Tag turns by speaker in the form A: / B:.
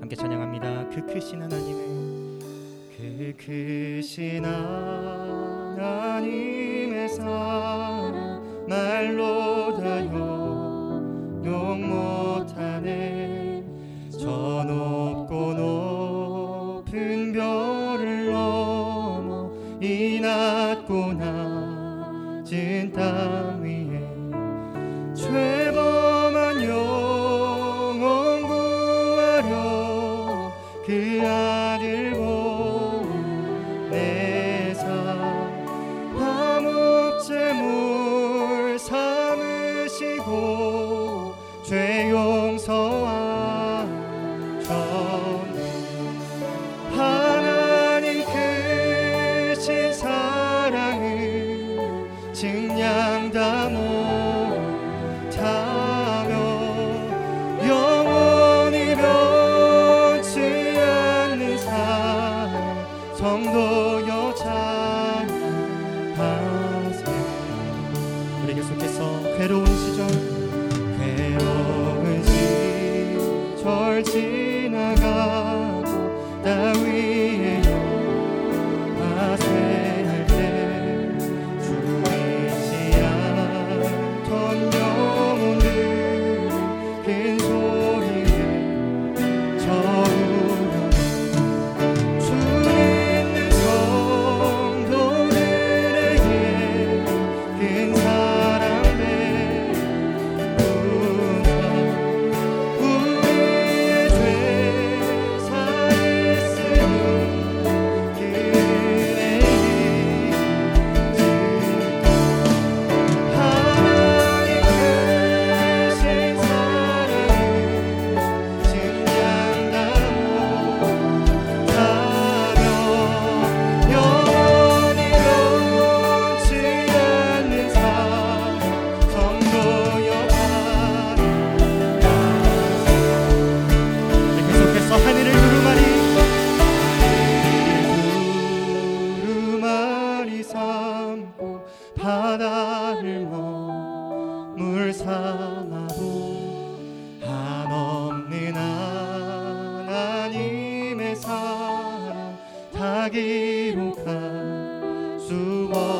A: 함께 찬양합니다. 그 크신 하나님의, 그 크신 하나님의 사랑 말로 다 용용 못하네. 저 높고 높은 별을 넘어 이 낮고 낮은 땅 위에 죄범한 영혼 구하려 그 아들 보내사 화목제물 삼으시고 죄 용서하셨네. 하나님 크신 사랑을 증량 다 못하며 영원히 변치 않는 사랑 성도여 찬양하세요. 우리 계속해서 괴로운 시절 지나가고 따위에 영화세할 때 죽이지 않던 영혼들 큰 소리에 저으려 주 있는 성도들에게 큰 사랑 바다를 머물 삼아도 한없는 하나님의 사랑 다 기록할 수 없